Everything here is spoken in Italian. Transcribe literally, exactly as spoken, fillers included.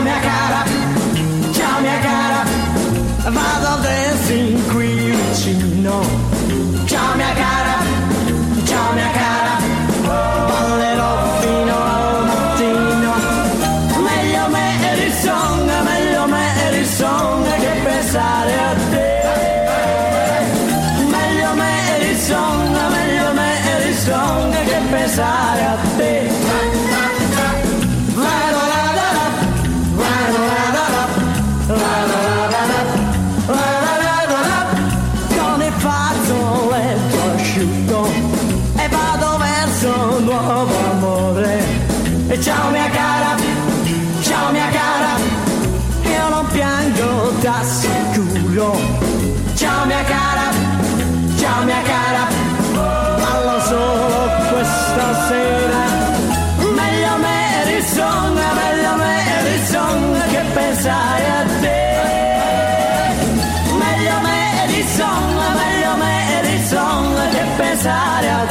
mia cara, ciao mia cara, vado a dancing qui vicino. Ciao mia cara, ciao mia cara, ballerò fino al mattino. Meglio Mary Song, meglio Mary Song che pensare a te. Meglio Mary Song, meglio Mary Song che pensare a te. Con il fazzoletto asciutto e vado verso un nuovo amore. E ciao mia cara, ciao mia cara, io non piango, t'assicuro. Ciao mia cara, ciao mia cara, ballo solo questa sera. Meglio Mary Song, meglio Mary Song che pensare a te. Meglio Mary Song, meglio Mary Song che pensare a